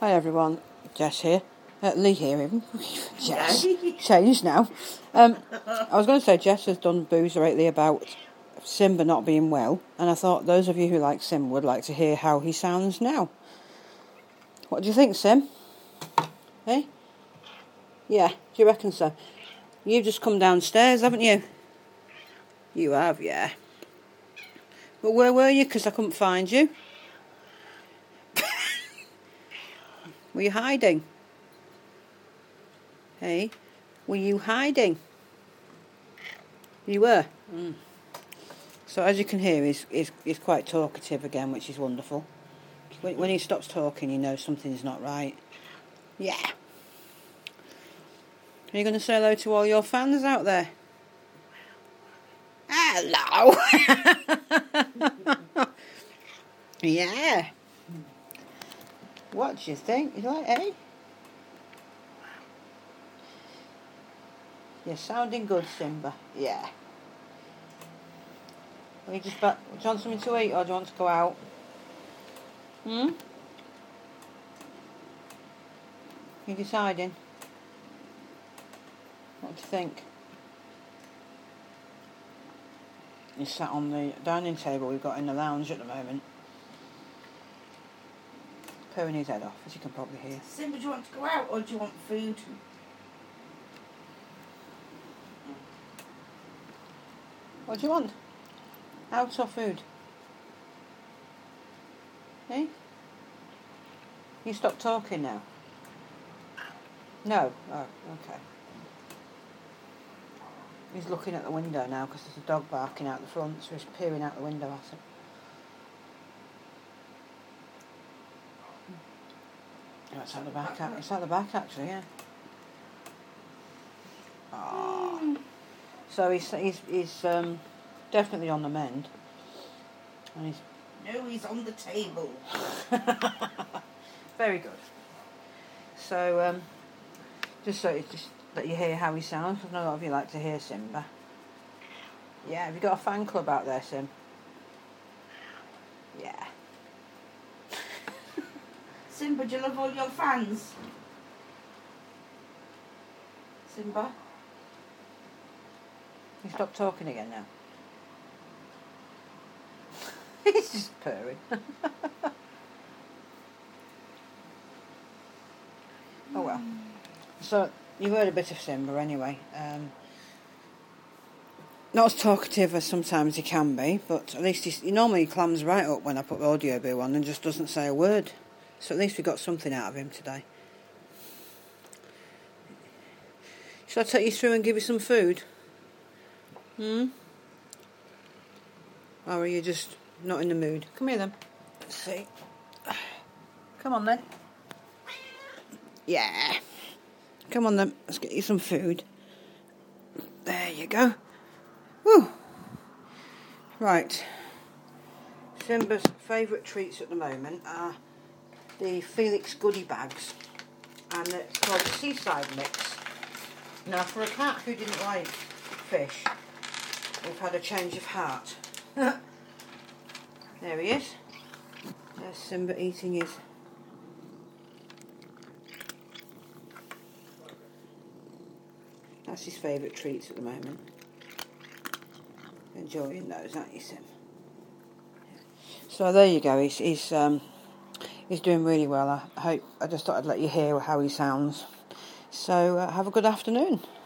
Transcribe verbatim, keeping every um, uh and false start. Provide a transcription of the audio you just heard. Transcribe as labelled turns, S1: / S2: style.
S1: Hi everyone, Jess here. Uh, Lee here even. Jess. Changed now. Um, I was going to say Jess has done booze lately about Simba not being well, and I thought those of you who like Sim would like to hear how he sounds now. What do you think, Sim? Hey? Yeah, do you reckon so? You've just come downstairs, haven't you? You have, yeah. But where were you? Because I couldn't find you. Were you hiding? Hey? Were you hiding? You were? Mm. So as you can hear, he's, he's, he's quite talkative again, which is wonderful. When, when he stops talking, you know something's not right. Yeah. Are you going to say hello to all your fans out there? Hello! Yeah. What do you think? You like, eh? You're sounding good, Simba. Yeah. Are you just back? Do you want something to eat or do you want to go out? Hmm? You deciding? What do you think? He's sat on the dining table we've got in the lounge at the moment. Purring his head off, as you can probably hear.
S2: Simba, do you want to go out or do you want food?
S1: What do you want? Out or food? Eh? You stop talking now? No? Oh, okay. He's looking at the window now because there's a dog barking out the front, so he's peering out the window at him. Oh, it's at the back. It's at the back, actually, yeah. Oh. So he's he's he's um, definitely on the mend. And he's
S2: No, he's on the table.
S1: very good. So um, just so it's just let you hear how he sounds. I know a lot of you like to hear Simba. Yeah, have you got a fan club out there, Sim? Yeah.
S2: Simba, do you love all your fans? Simba?
S1: You stop talking again now. He's just purring. Oh well. So you've heard a bit of Simba anyway. Um, not as talkative as sometimes he can be, but at least he's, he normally clams right up when I put the audio boo on and just doesn't say a word. So at least we got something out of him today. Shall I take you through and give you some food? Hmm? Or are you just not in the mood? Come here then. Let's see. Come on then. Yeah. Come on then. Let's get you some food. There you go. Woo. Right. Simba's favourite treats at the moment are the Felix goodie bags. And it's called the Seaside Mix. Now for a cat who didn't like fish, we've had a change of heart. There he is. There's Simba eating his That's his favourite treats at the moment. Enjoying those, aren't you, Sim? So there you go. He's he's um he's doing really well. I hope I just thought I'd let you hear how he sounds. So uh, have a good afternoon.